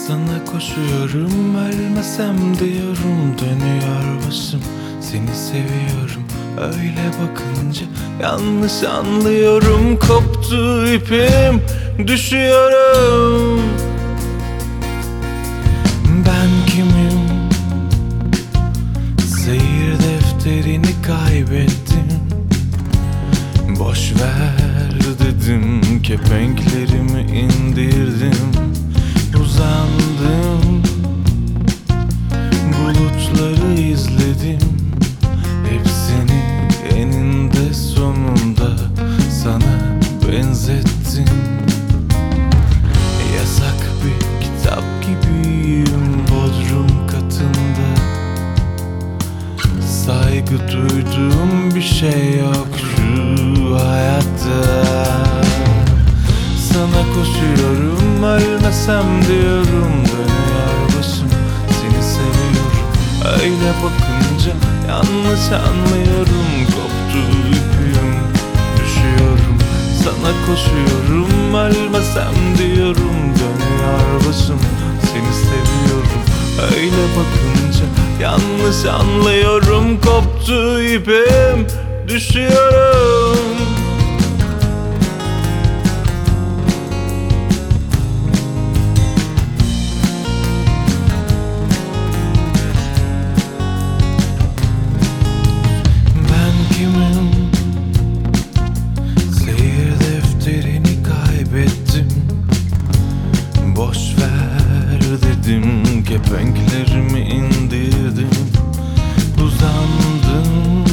Sana koşuyorum, ölmesem diyorum. Dönüyor başım, seni seviyorum. Öyle bakınca yanlış anlıyorum. Koptu ipim, düşüyorum. Ben kimim? Seyir defterini kaybettim. Boş ver dedim, kepenklerimi indirdim. Uzandım, bulutları izledim. Hepsini eninde sonunda sana benzettim. Yasak bir kitap gibiyim bodrum katında. Saygı duyduğum bir şey yok şu hayatta. Sana koşuyorum, ölmesem diyorum. Dönüyor başım, seni seviyorum. Öyle bakınca yanlış anlıyorum. Koptu ipim, düşüyorum. Sana koşuyorum, ölmesem diyorum. Dönüyor başım, seni seviyorum. Öyle bakınca yanlış anlıyorum. Koptu ipim, düşüyorum. Ben kimim? Seyir defterini kaybettim. Boş ver dedim, kepenklerimi indirdim. Uzandım,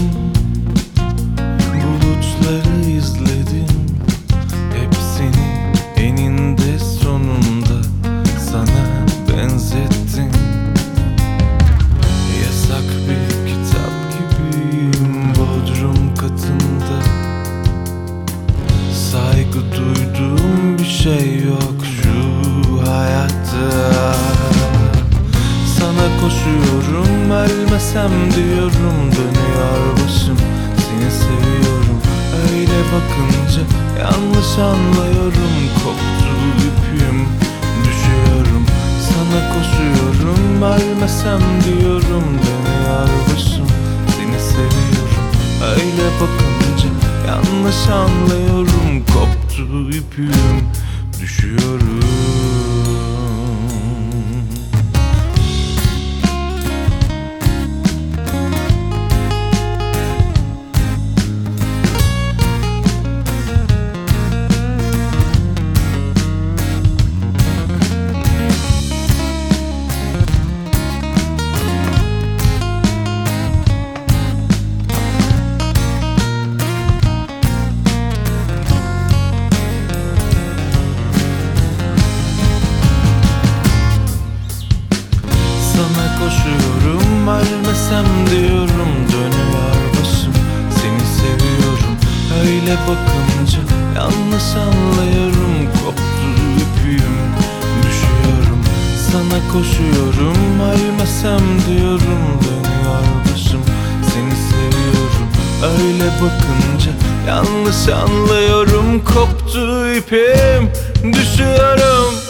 bulutları izledim. Hepsini eninde sonunda sana benzettim. Yasak bir kitap gibiyim bodrum katında. Saygı duyduğum bir şey yok şu hayatta. Sana koşuyorum, ölmesem diyorum. Dönüyor başım, seni seviyorum. Öyle bakınca yanlış anlıyorum. Koptu ipim, düşüyorum. Sana koşuyorum, ölmesem diyorum. Dönüyor başım, seni seviyorum. Öyle bakınca yanlış anlıyorum. Koptu ipim, düşüyorum. Sana koşuyorum, ölmesem diyorum. Dönüyor başım, seni seviyorum. Öyle bakınca yanlış anlıyorum. Koptu ipim, düşüyorum. Sana koşuyorum, ölmesem diyorum. Dönüyor başım, seni seviyorum. Öyle bakınca yanlış anlıyorum. Koptu ipim, düşüyorum.